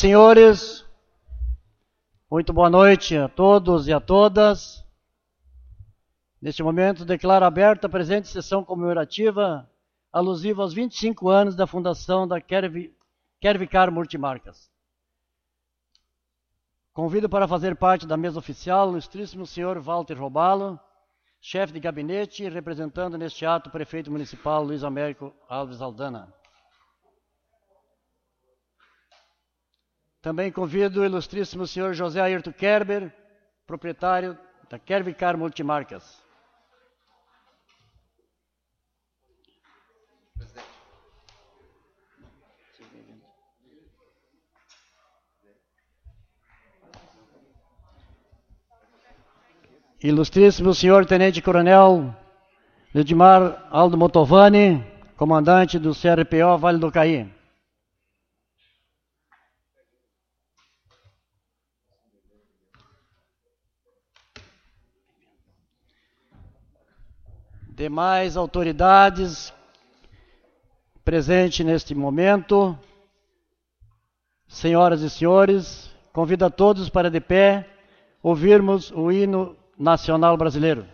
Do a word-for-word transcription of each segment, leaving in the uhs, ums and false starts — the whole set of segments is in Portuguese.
senhores, muito boa noite a todos e a todas. Neste momento, declaro aberta a presente sessão comemorativa alusiva aos vinte e cinco anos da fundação da Quervicar Multimarcas. Convido para fazer parte da mesa oficial o ilustríssimo senhor Walter Robalo, chefe de gabinete, representando neste ato o prefeito municipal Luiz Américo Alves Aldana. Também convido o ilustríssimo senhor José Ayrton Kerber, proprietário da Quervicar Multimarcas. Ilustríssimo senhor Tenente Coronel Lidmar Aldo Motovani, comandante do C R P O Vale do Caí. Demais autoridades presentes neste momento, senhoras e senhores, convido a todos para de pé ouvirmos o hino nacional brasileiro.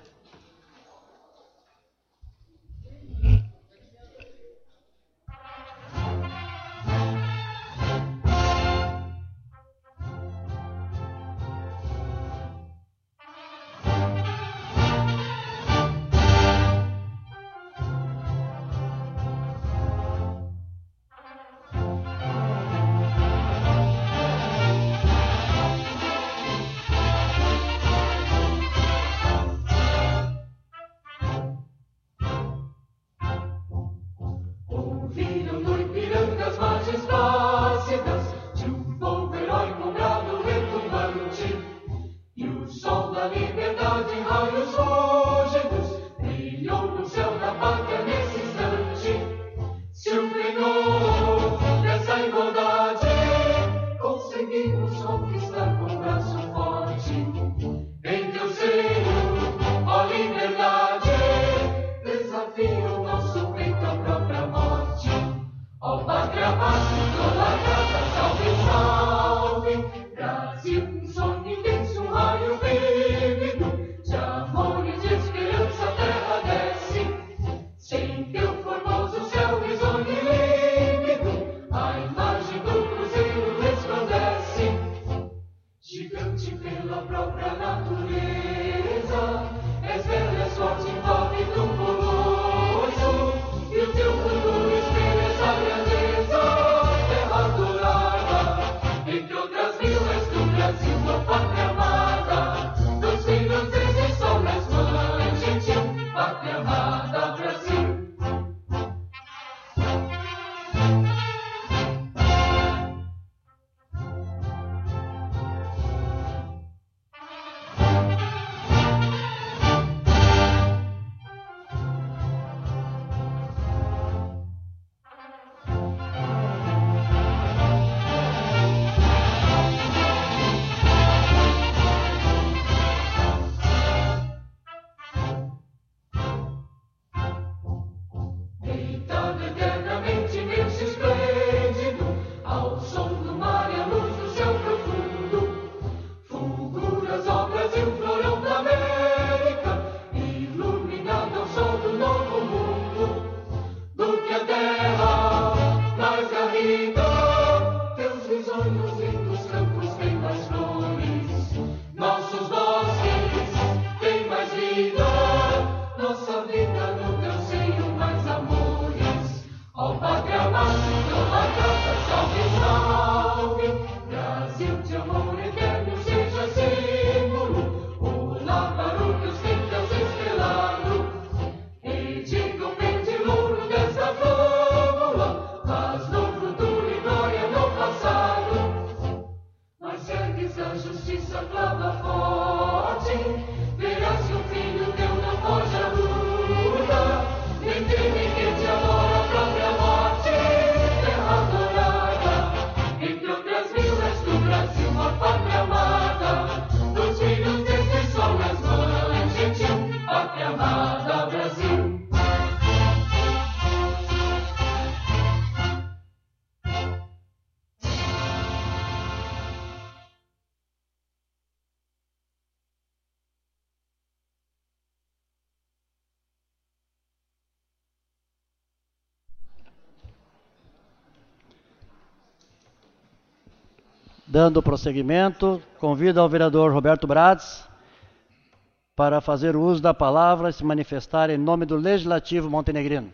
Dando prosseguimento, convido ao vereador Roberto Bratz para fazer o uso da palavra e se manifestar em nome do Legislativo montenegrino.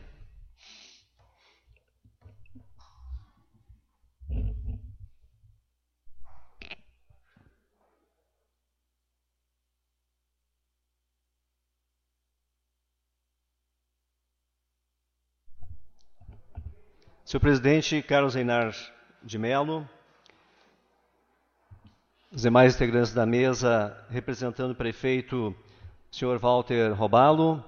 Senhor presidente Carlos Einar de Mello, os demais integrantes da mesa, representando o prefeito, senhor Walter Robalo,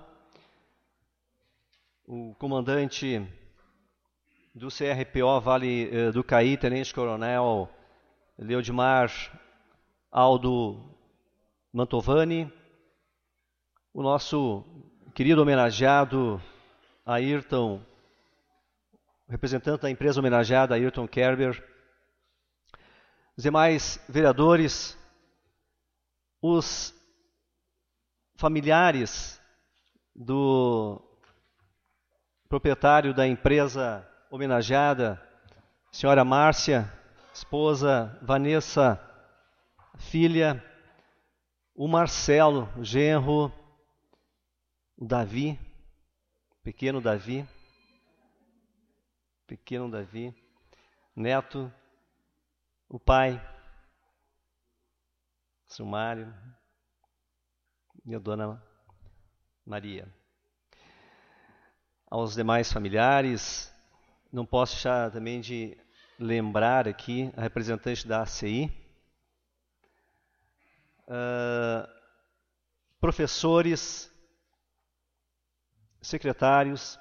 o comandante do C R P O Vale eh, do Caí, tenente-coronel Leodimar Aldo Mantovani, o nosso querido homenageado Ayrton, representante da empresa homenageada Ayrton Kerber, os demais vereadores, os familiares do proprietário da empresa homenageada, senhora Márcia, esposa Vanessa, filha, o Marcelo, o genro, o Davi, pequeno Davi, pequeno Davi, neto, o pai, Silmário e a dona Maria. Aos demais familiares, não posso deixar também de lembrar aqui a representante da A C I, uh, professores, secretários,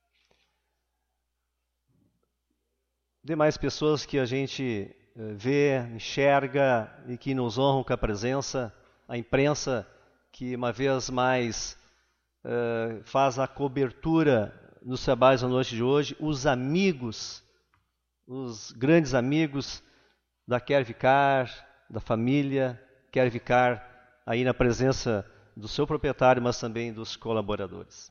demais pessoas que a gente vê, enxerga e que nos honram com a presença, a imprensa que uma vez mais uh, faz a cobertura nos trabalhos da noite de hoje, os amigos, os grandes amigos da Kervicar, da família Kervicar, aí na presença do seu proprietário, mas também dos colaboradores.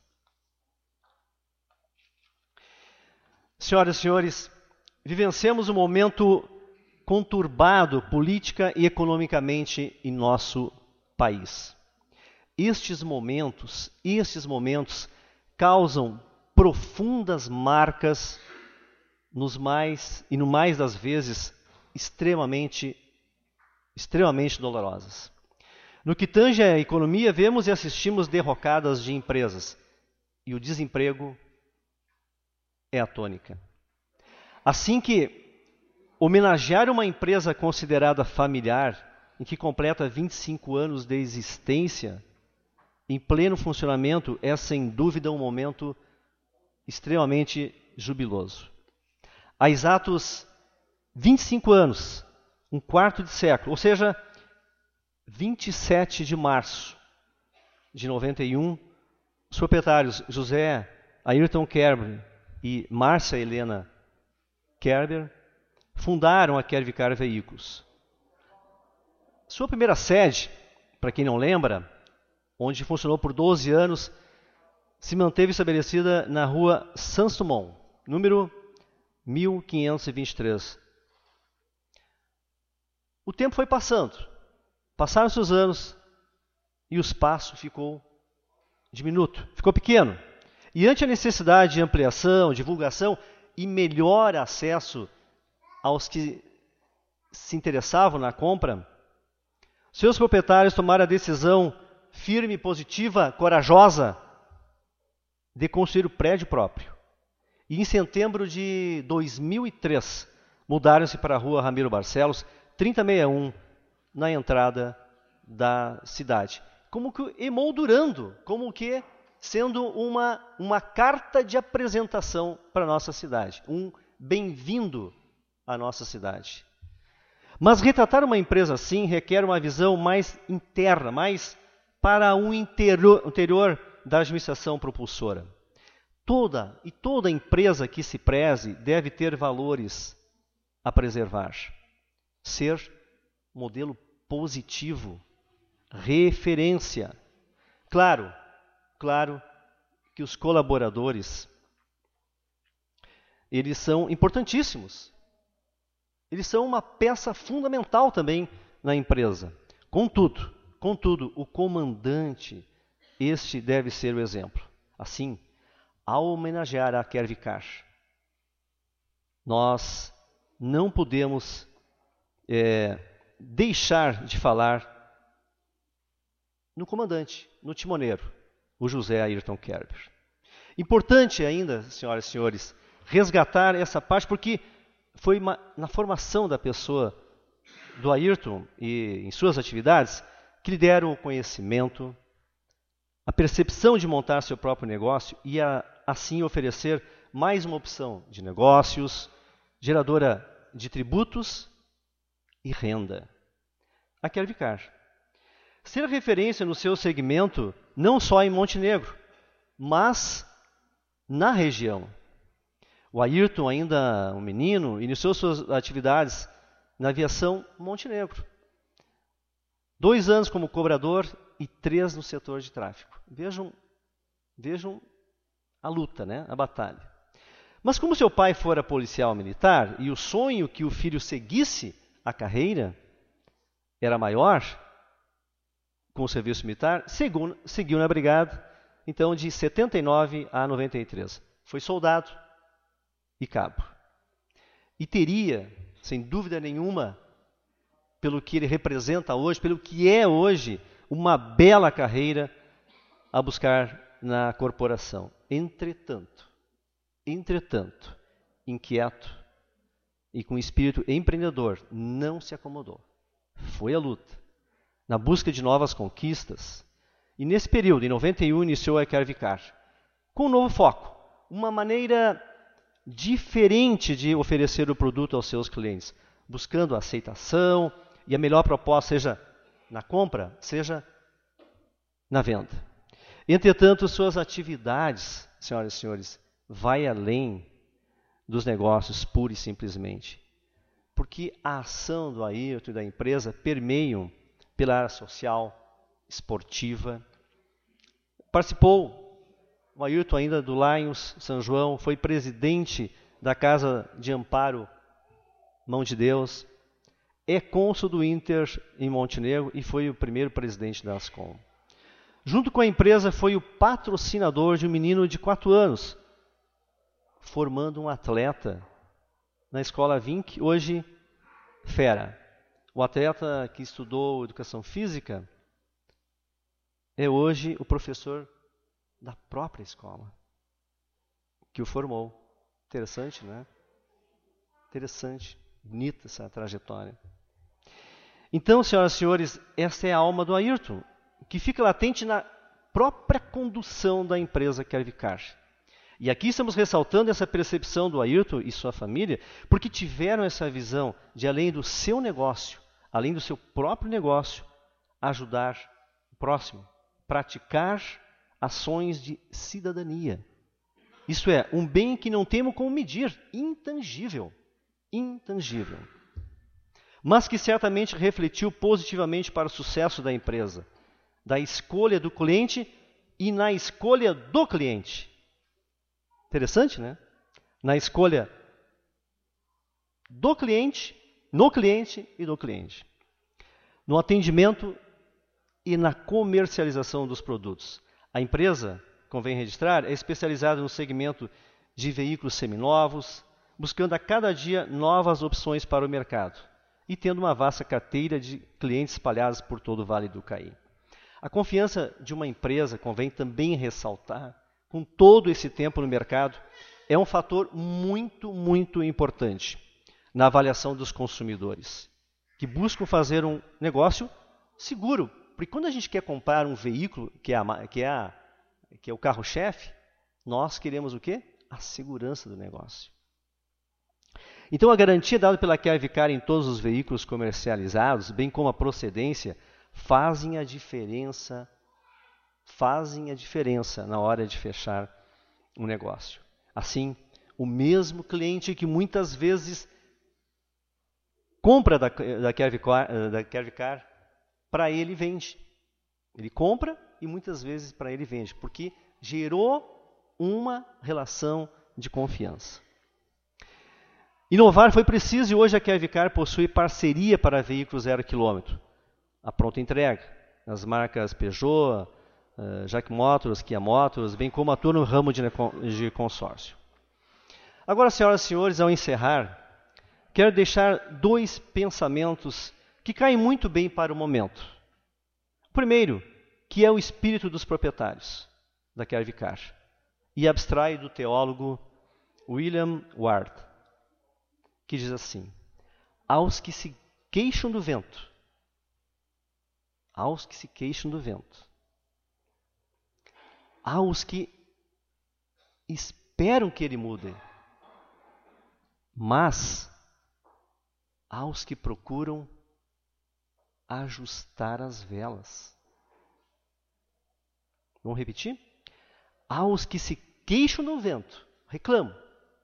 Senhoras e senhores, vivenciamos um momento conturbado política e economicamente em nosso país. Estes momentos, estes momentos causam profundas marcas nos mais e no mais das vezes extremamente extremamente dolorosas. No que tange à economia, vemos e assistimos derrocadas de empresas e o desemprego é a tônica. Assim que homenagear uma empresa considerada familiar, em que completa vinte e cinco anos de existência, em pleno funcionamento, é sem dúvida um momento extremamente jubiloso. Há exatos vinte e cinco anos, um quarto de século, ou seja, vinte e sete de março de noventa e um, os proprietários José Ayrton Kerber e Márcia Helena Kerber fundaram a Kervicar Veículos. Sua primeira sede, para quem não lembra, onde funcionou por doze anos, se manteve estabelecida na rua Saint-Simon, número mil quinhentos e vinte e três. O tempo foi passando, passaram-se os anos e o espaço ficou diminuto, ficou pequeno. E ante a necessidade de ampliação, divulgação e melhor acesso aos que se interessavam na compra, seus proprietários tomaram a decisão firme, positiva, corajosa de construir o prédio próprio. E em setembro de dois mil e três, mudaram-se para a rua Ramiro Barcelos, trinta e sessenta e um, na entrada da cidade. Como que emoldurando, como que sendo uma, uma carta de apresentação para a nossa cidade, um bem-vindo à nossa cidade. Mas retratar uma empresa assim requer uma visão mais interna, mais para o interior, interior da administração propulsora. Toda e toda empresa que se preze deve ter valores a preservar. Ser modelo positivo, referência. Claro, claro que os colaboradores, eles são importantíssimos. Eles são uma peça fundamental também na empresa. Contudo, contudo, o comandante, este deve ser o exemplo. Assim, ao homenagear a Kervikar, nós não podemos é, deixar de falar no comandante, no timoneiro, o José Ayrton Kerber. Importante ainda, senhoras e senhores, resgatar essa parte, porque foi uma, na formação da pessoa, do Ayrton e em suas atividades, que lhe deram o conhecimento, a percepção de montar seu próprio negócio e a, assim oferecer mais uma opção de negócios, geradora de tributos e renda. A Kervikar. Ser referência no seu segmento, não só em Montenegro, mas na região. O Ayrton, ainda um menino, iniciou suas atividades na aviação Montenegro. Dois anos como cobrador e três no setor de tráfego. Vejam, vejam a luta, né? A batalha. Mas como seu pai fora policial militar e o sonho que o filho seguisse a carreira era maior com o serviço militar, seguiu, seguiu na brigada, então de setenta e nove a noventa e três. Foi soldado e cabo. E teria, sem dúvida nenhuma, pelo que ele representa hoje, pelo que é hoje, uma bela carreira a buscar na corporação. Entretanto, entretanto, inquieto e com espírito empreendedor, não se acomodou. Foi à luta, na busca de novas conquistas. E nesse período, em noventa e um, iniciou a Kervikar, com um novo foco, uma maneira diferente de oferecer o produto aos seus clientes, buscando a aceitação e a melhor proposta, seja na compra, seja na venda. Entretanto, suas atividades, senhoras e senhores, vai além dos negócios, pura e simplesmente. Porque a ação do Ayrton e da empresa permeiam pela área social, esportiva. Participou, o Ayrton ainda do Lions São João, foi presidente da Casa de Amparo Mão de Deus, é cônsul do Inter em Montenegro e foi o primeiro presidente da Ascom. Junto com a empresa, foi o patrocinador de um menino de quatro anos, formando um atleta na Escola Vink, hoje fera. O atleta que estudou educação física é hoje o professor da própria escola que o formou. Interessante, né? Interessante, bonita essa trajetória. Então, senhoras e senhores, essa é a alma do Ayrton, que fica latente na própria condução da empresa Kervikar. E aqui estamos ressaltando essa percepção do Ayrton e sua família, porque tiveram essa visão de, além do seu negócio, além do seu próprio negócio, ajudar o próximo, praticar ações de cidadania. Isso é, um bem que não temos como medir, intangível, intangível. Mas que certamente refletiu positivamente para o sucesso da empresa, da escolha do cliente e na escolha do cliente. Interessante, né? Na escolha do cliente, no cliente e do cliente. No atendimento e na comercialização dos produtos. A empresa, convém registrar, é especializada no segmento de veículos seminovos, buscando a cada dia novas opções para o mercado e tendo uma vasta carteira de clientes espalhados por todo o Vale do Caí. A confiança de uma empresa, convém também ressaltar, com todo esse tempo no mercado, é um fator muito, muito importante na avaliação dos consumidores, que buscam fazer um negócio seguro. Porque quando a gente quer comprar um veículo, que é, a, que é, a, que é o carro-chefe, nós queremos o quê? A segurança do negócio. Então, a garantia dada pela Kervikar em todos os veículos comercializados, bem como a procedência, fazem a diferença, fazem a diferença na hora de fechar um negócio. Assim, o mesmo cliente que muitas vezes compra da, da Kervikar, da Kervikar, para ele vende. Ele compra e muitas vezes para ele vende, porque gerou uma relação de confiança. Inovar foi preciso e hoje a Kervicar possui parceria para veículos zero quilômetro. A pronta entrega, as marcas Peugeot, uh, Jack Motors, Kia Motors, bem como atua no ramo de, de consórcio. Agora, senhoras e senhores, ao encerrar, quero deixar dois pensamentos que caem muito bem para o momento. O primeiro, que é o espírito dos proprietários da Kervicar, e abstrai do teólogo William Ward, que diz assim: aos que se queixam do vento, aos que se queixam do vento, aos que esperam que ele mude, mas aos que procuram ajustar as velas. Vamos repetir? Aos que se queixam do vento, reclamam.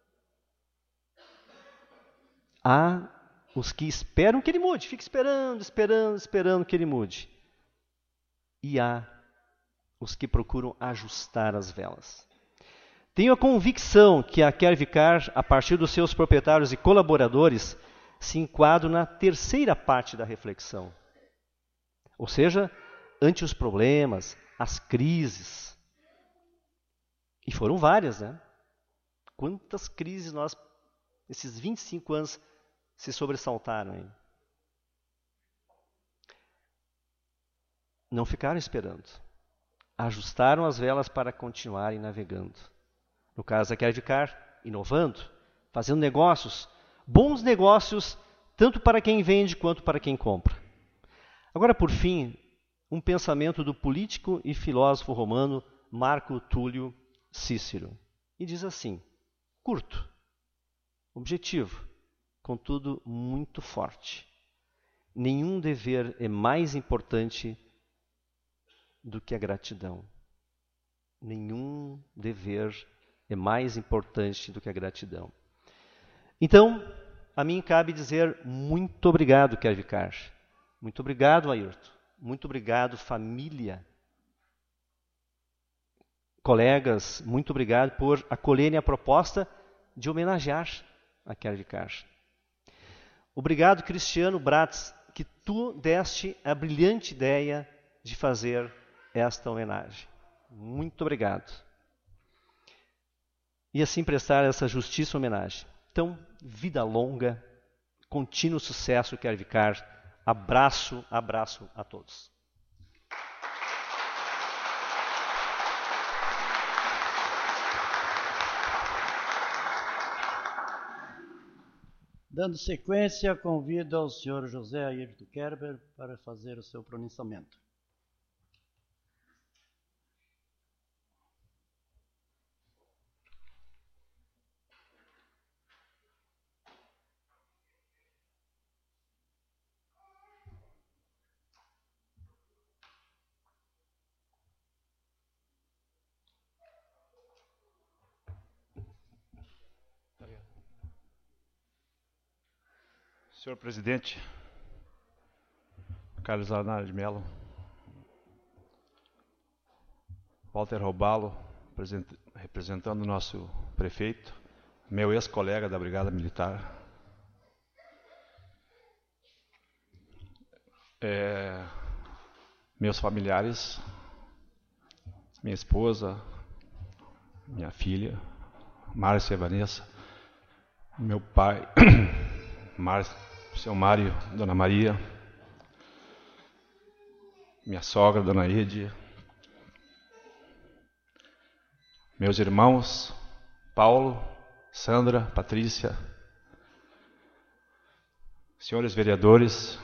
Há os que esperam que ele mude, fica esperando, esperando, esperando que ele mude. E há os que procuram ajustar as velas. Tenho a convicção que a Kervicar, a partir dos seus proprietários e colaboradores, se enquadra na terceira parte da reflexão. Ou seja, ante os problemas, as crises. E foram várias, né? Quantas crises nós, esses vinte e cinco anos, se sobressaltaram aí. Não ficaram esperando. Ajustaram as velas para continuarem navegando. No caso da Kervicar, inovando, fazendo negócios, bons negócios, tanto para quem vende quanto para quem compra. Agora, por fim, um pensamento do político e filósofo romano Marco Túlio Cícero. E diz assim, curto, objetivo, contudo muito forte. Nenhum dever é mais importante do que a gratidão. Nenhum dever é mais importante do que a gratidão. Então, a mim cabe dizer muito obrigado, Kervicar. Muito obrigado, Ayrton. Muito obrigado, família. Colegas, muito obrigado por acolherem a proposta de homenagear a Kervicar. Obrigado, Cristiano Bratz, que tu deste a brilhante ideia de fazer esta homenagem. Muito obrigado. E assim prestar essa justíssima homenagem. Então, vida longa, contínuo sucesso, Kervicar. Abraço, abraço a todos. Dando sequência, convido o senhor José Ayrton Kerber para fazer o seu pronunciamento. Senhor presidente, Carlos Arnaldo de Mello, Walter Robalo, representando o nosso prefeito, meu ex-colega da Brigada Militar, é, meus familiares, minha esposa, minha filha, Márcia e Vanessa, meu pai, Márcio, seu Mário, Dona Maria, minha sogra, Dona Ede, meus irmãos, Paulo, Sandra, Patrícia, senhores vereadores,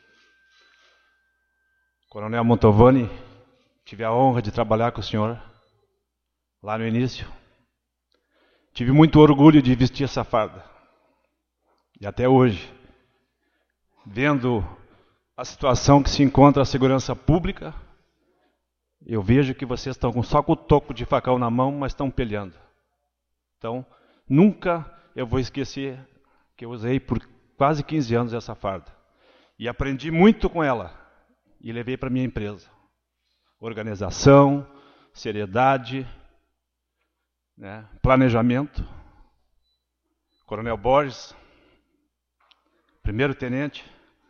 Coronel Montovani, tive a honra de trabalhar com o senhor lá no início. Tive muito orgulho de vestir essa farda. E até hoje, vendo a situação que se encontra a segurança pública, eu vejo que vocês estão só com o toco de facão na mão, mas estão peleando. Então, nunca eu vou esquecer que eu usei por quase quinze anos essa farda. E aprendi muito com ela e levei para a minha empresa. Organização, seriedade, né, planejamento. Coronel Borges, primeiro tenente,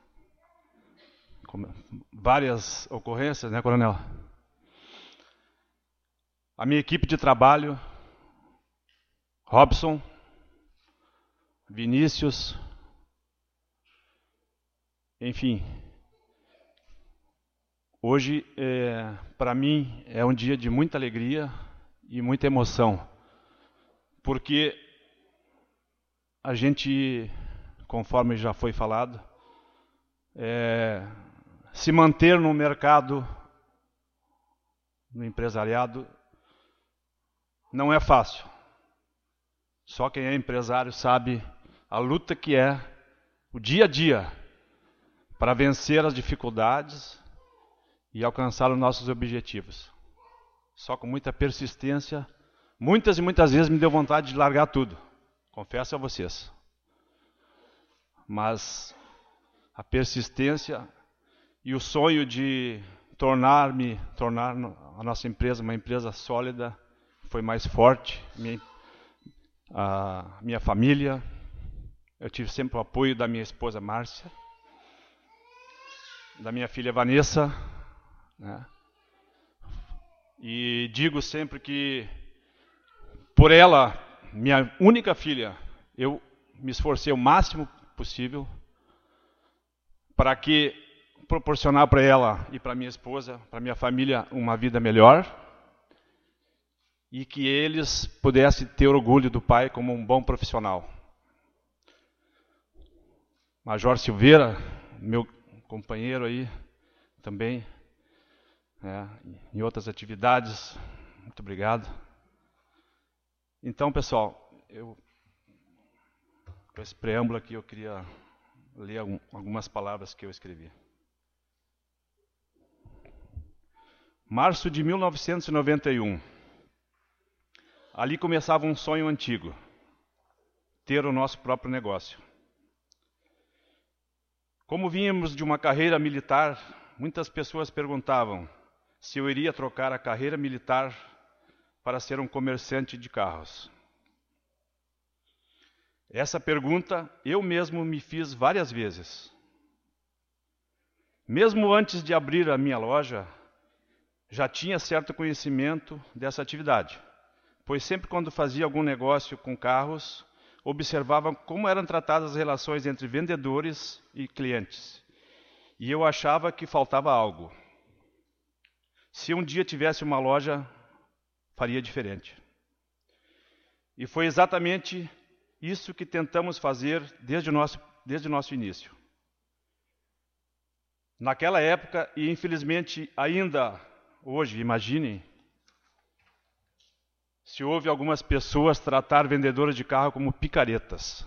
várias ocorrências, né, coronel? A minha equipe de trabalho, Robson, Vinícius, enfim. Hoje, é, para mim, é um dia de muita alegria e muita emoção, porque a gente, conforme já foi falado, é, se manter no mercado, no empresariado, não é fácil. Só quem é empresário sabe a luta que é o dia a dia para vencer as dificuldades e alcançar os nossos objetivos. Só com muita persistência, muitas e muitas vezes me deu vontade de largar tudo, confesso a vocês. Mas a persistência e o sonho de tornar-me, tornar a nossa empresa uma empresa sólida foi mais forte. Minha, a minha família, eu tive sempre o apoio da minha esposa Márcia, da minha filha Vanessa, né? E digo sempre que por ela, minha única filha, eu me esforcei o máximo possível para que proporcionar para ela e para minha esposa, para minha família, uma vida melhor e que eles pudessem ter orgulho do pai como um bom profissional. Major Silveira, meu companheiro aí também, né, em outras atividades, muito obrigado. Então, pessoal, eu, com esse preâmbulo aqui, eu queria ler algumas palavras que eu escrevi. Março de mil novecentos e noventa e um. Ali começava um sonho antigo, ter o nosso próprio negócio. Como vínhamos de uma carreira militar, muitas pessoas perguntavam se eu iria trocar a carreira militar para ser um comerciante de carros. Essa pergunta eu mesmo me fiz várias vezes. Mesmo antes de abrir a minha loja, já tinha certo conhecimento dessa atividade, pois sempre quando fazia algum negócio com carros, observava como eram tratadas as relações entre vendedores e clientes. E eu achava que faltava algo. Se um dia tivesse uma loja, faria diferente. E foi exatamente isso que tentamos fazer desde o nosso, desde o nosso início. Naquela época, e infelizmente ainda hoje, imaginem, se houve algumas pessoas tratar vendedores de carro como picaretas.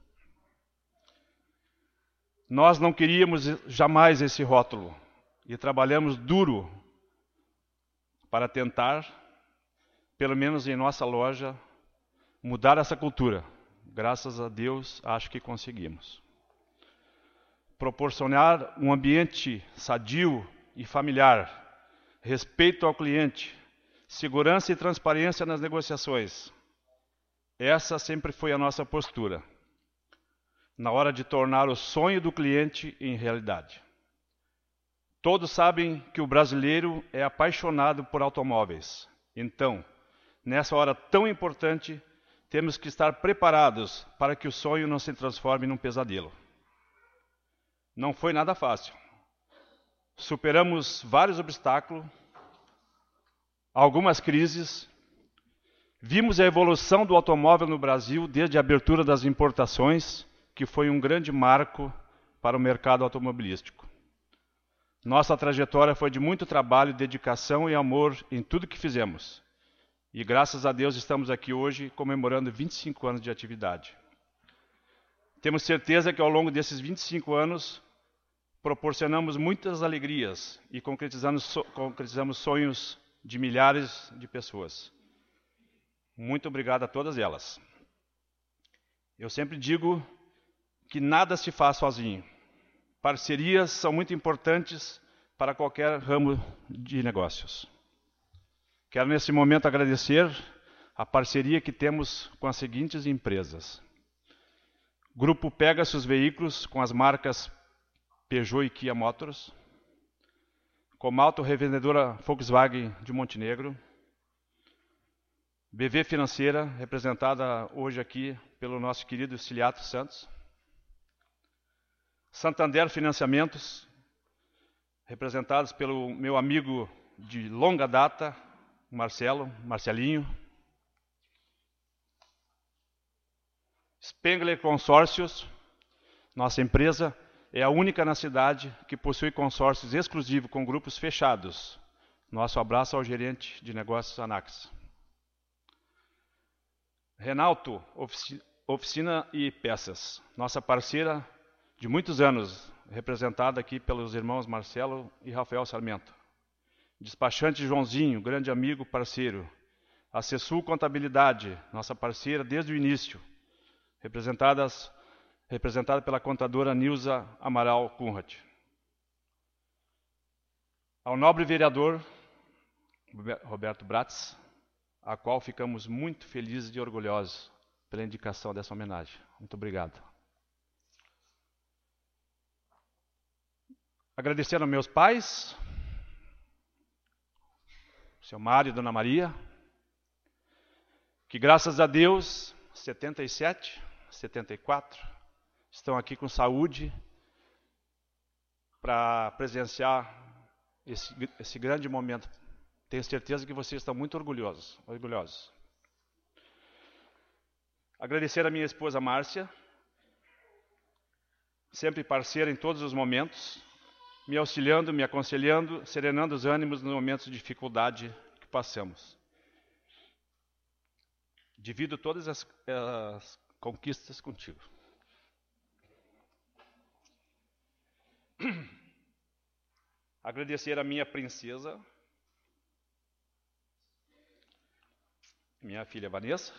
Nós não queríamos jamais esse rótulo e trabalhamos duro para tentar, pelo menos em nossa loja, mudar essa cultura. Graças a Deus, acho que conseguimos. Proporcionar um ambiente sadio e familiar, respeito ao cliente, segurança e transparência nas negociações. Essa sempre foi a nossa postura, na hora de tornar o sonho do cliente em realidade. Todos sabem que o brasileiro é apaixonado por automóveis. Então, nessa hora tão importante, temos que estar preparados para que o sonho não se transforme num pesadelo. Não foi nada fácil. Superamos vários obstáculos, algumas crises, vimos a evolução do automóvel no Brasil desde a abertura das importações, que foi um grande marco para o mercado automobilístico. Nossa trajetória foi de muito trabalho, dedicação e amor em tudo que fizemos. E graças a Deus estamos aqui hoje comemorando vinte e cinco anos de atividade. Temos certeza que ao longo desses vinte e cinco anos proporcionamos muitas alegrias e concretizamos, so, concretizamos sonhos de milhares de pessoas. Muito obrigado a todas elas. Eu sempre digo que nada se faz sozinho. Parcerias são muito importantes para qualquer ramo de negócios. Quero nesse momento agradecer a parceria que temos com as seguintes empresas: Grupo Pegasus Veículos, com as marcas Peugeot e Kia Motors. Comalto, revendedora Volkswagen de Montenegro. B V Financeira, representada hoje aqui pelo nosso querido Ciliato Santos. Santander Financiamentos, representados pelo meu amigo de longa data, Marcelo, Marcelinho. Spengler Consórcios, nossa empresa é a única na cidade que possui consórcios exclusivos com grupos fechados. Nosso abraço ao gerente de negócios Anax. Renalto, ofici- Oficina e Peças, nossa parceira de muitos anos, representada aqui pelos irmãos Marcelo e Rafael Sarmento. Despachante Joãozinho, grande amigo, parceiro. Acessul Contabilidade, nossa parceira desde o início, representadas, representada pela contadora Nilza Amaral Kunrat. Ao nobre vereador Roberto Bratz, a qual ficamos muito felizes e orgulhosos pela indicação dessa homenagem. Muito obrigado. Agradecer aos meus pais, seu Mário e Dona Maria, que graças a Deus, setenta e sete, setenta e quatro, estão aqui com saúde para presenciar esse, esse grande momento. Tenho certeza que vocês estão muito orgulhosos, orgulhosos. Agradecer a minha esposa Márcia, sempre parceira em todos os momentos, me auxiliando, me aconselhando, serenando os ânimos nos momentos de dificuldade que passamos. Divido todas as, as conquistas contigo. Agradecer a minha princesa, minha filha Vanessa,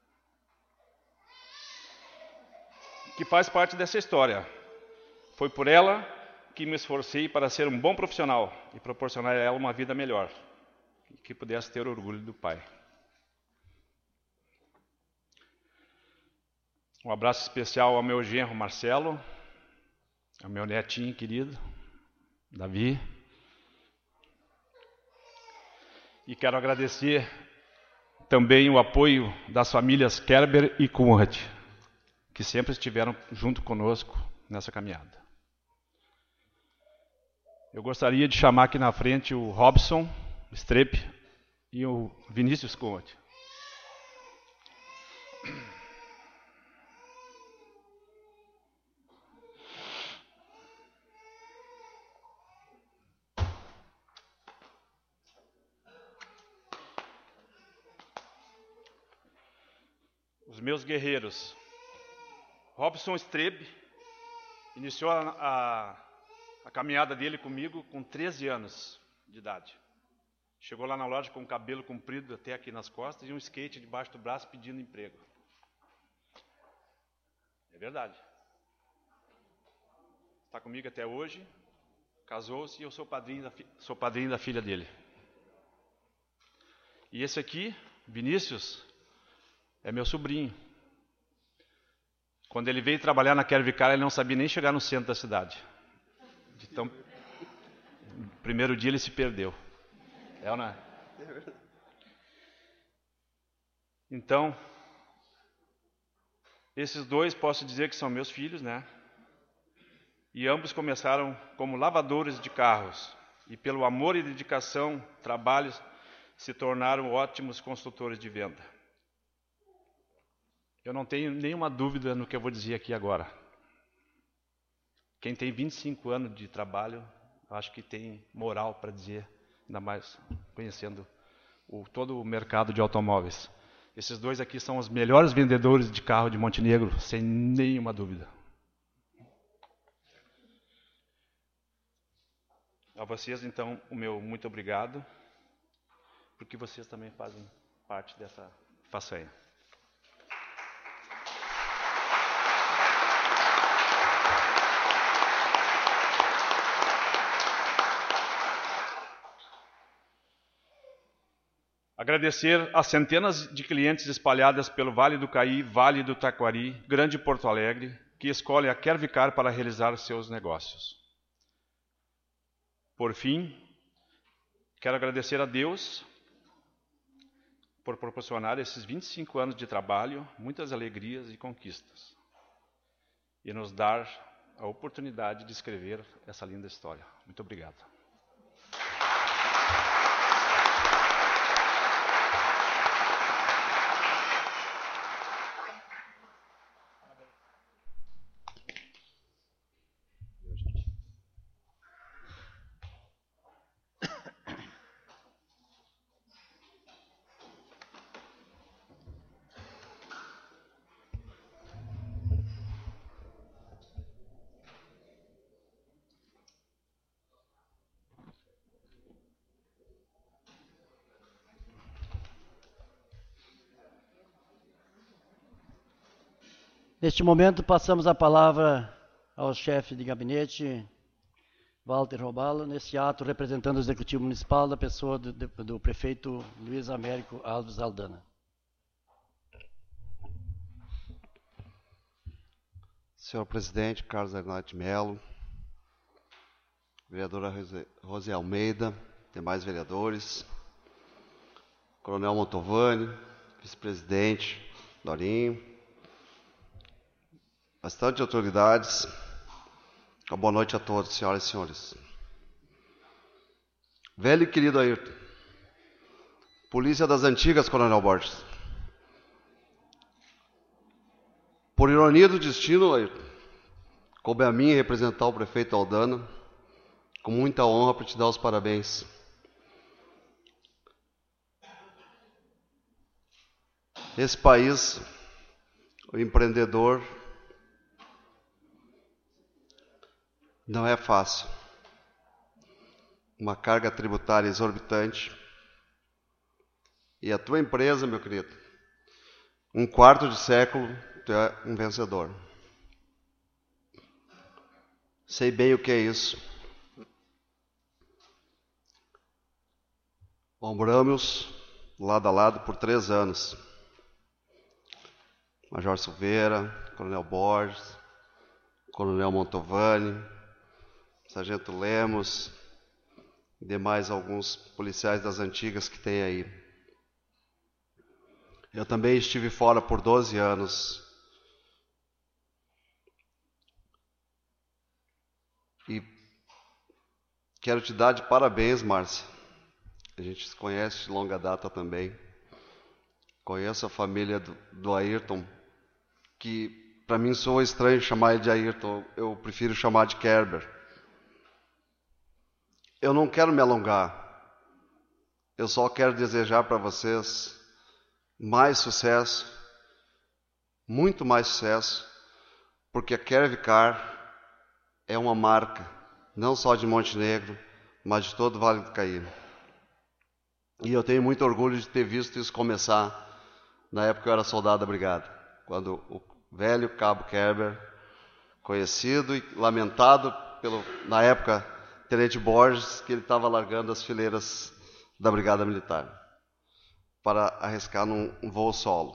que faz parte dessa história. Foi por ela que me esforcei para ser um bom profissional e proporcionar a ela uma vida melhor, e que pudesse ter orgulho do pai. Um abraço especial ao meu genro Marcelo, ao meu netinho querido, Davi. E quero agradecer também o apoio das famílias Kerber e Kunrat, que sempre estiveram junto conosco nessa caminhada. Eu gostaria de chamar aqui na frente o Robson Strepp e o Vinícius Kunrat. Os meus guerreiros. Robson Strebe iniciou a, a, a caminhada dele comigo com treze anos de idade. Chegou lá na loja com o cabelo comprido até aqui nas costas e um skate debaixo do braço pedindo emprego. É verdade. Está comigo até hoje, casou-se e eu sou padrinho, da, sou padrinho da filha dele. E esse aqui, Vinícius, é meu sobrinho. Quando ele veio trabalhar na Kervicar, ele não sabia nem chegar no centro da cidade. Então, no primeiro dia ele se perdeu. É ou não é? Então, esses dois posso dizer que são meus filhos, né? E ambos começaram como lavadores de carros. E pelo amor e dedicação, trabalhos, se tornaram ótimos consultores de venda. Eu não tenho nenhuma dúvida no que eu vou dizer aqui agora. Quem tem vinte e cinco anos de trabalho, acho que tem moral para dizer, ainda mais conhecendo o, todo o mercado de automóveis. Esses dois aqui são os melhores vendedores de carro de Montenegro, sem nenhuma dúvida. A vocês, então, o meu muito obrigado, porque vocês também fazem parte dessa façanha. Agradecer às centenas de clientes espalhadas pelo Vale do Caí, Vale do Taquari, Grande Porto Alegre, que escolhem a Quervicar para realizar seus negócios. Por fim, quero agradecer a Deus por proporcionar esses vinte e cinco anos de trabalho, muitas alegrias e conquistas, e nos dar a oportunidade de escrever essa linda história. Muito obrigado. Neste momento, passamos a palavra ao chefe de gabinete, Walter Robalo, nesse ato representando o Executivo Municipal, da pessoa do, do prefeito Luiz Américo Alves Aldana. Senhor presidente, Carlos Arnott Melo, vereadora Rose Almeida, demais vereadores, coronel Montovani, vice-presidente Dorinho, bastante autoridades. Boa noite a todos, senhoras e senhores. Velho e querido Ayrton, polícia das antigas, coronel Borges. Por ironia do destino, Ayrton, coube a mim representar o prefeito Aldana, com muita honra para te dar os parabéns. Esse país, o empreendedor, não é fácil. Uma carga tributária exorbitante. E a tua empresa, meu querido, um quarto de século, tu é um vencedor. Sei bem o que é isso. Ombramos lado a lado por três anos. Major Silveira, Coronel Borges, Coronel Montovani, Sargento Lemos e demais alguns policiais das antigas que tem aí. Eu também estive fora por doze anos. E quero te dar de parabéns, Márcia. A gente se conhece de longa data também. Conheço a família do, do Ayrton, que para mim soa estranho chamar ele de Ayrton. Eu prefiro chamar de Kerber. Eu não quero me alongar. Eu só quero desejar para vocês mais sucesso, muito mais sucesso, porque a Quervicar é uma marca, não só de Montenegro, mas de todo o Vale do Caíba. E eu tenho muito orgulho de ter visto isso começar na época que eu era soldado da brigada, quando o velho Cabo Kerber, conhecido e lamentado pelo, na época, Tenente Borges, que ele estava largando as fileiras da Brigada Militar para arriscar num um voo solo.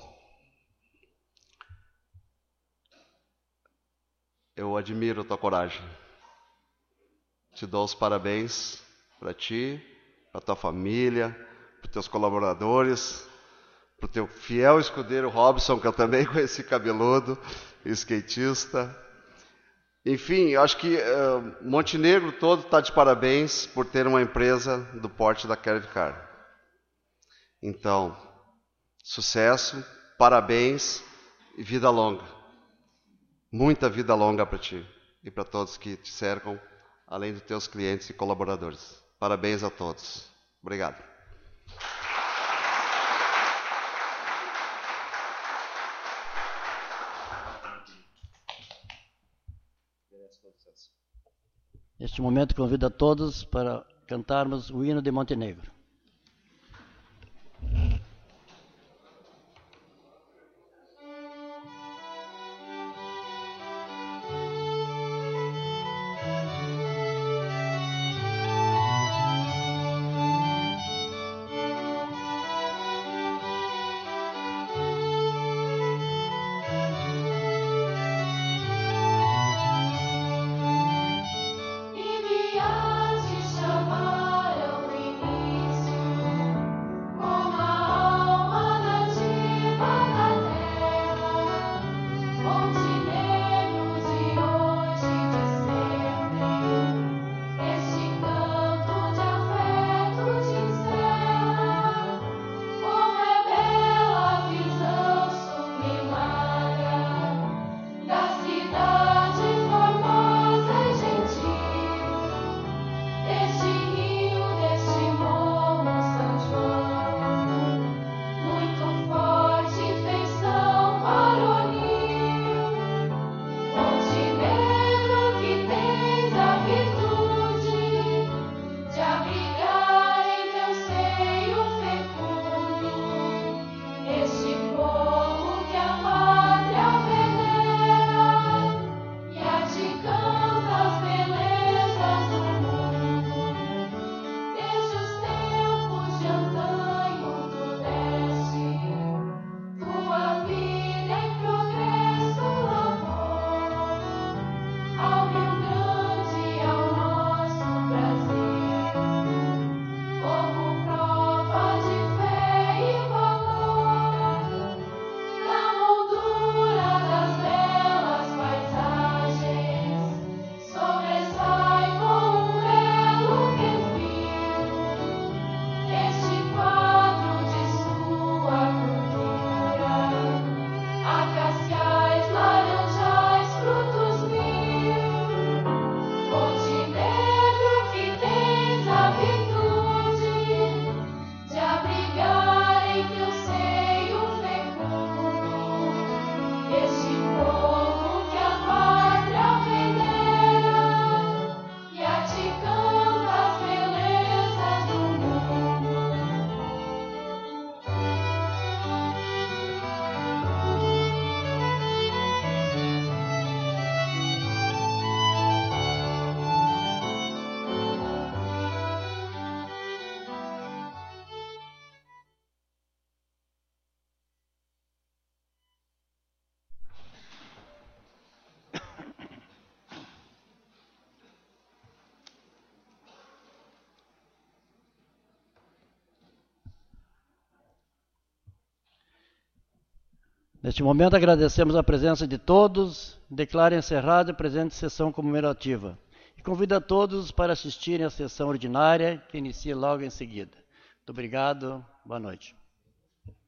Eu admiro a tua coragem. Te dou os parabéns para ti, para tua família, para teus colaboradores, para o teu fiel escudeiro Robson, que eu também conheci cabeludo, skatista. Enfim, eu acho que uh, Montenegro todo está de parabéns por ter uma empresa do porte da Quervicar. Então, sucesso, parabéns e vida longa. Muita vida longa para ti e para todos que te cercam, além dos teus clientes e colaboradores. Parabéns a todos. Obrigado. Neste momento, convido a todos para cantarmos o hino de Montenegro. Neste momento, agradecemos a presença de todos, declaro encerrada a presente sessão comemorativa e convido a todos para assistirem à sessão ordinária, que inicia logo em seguida. Muito obrigado, boa noite.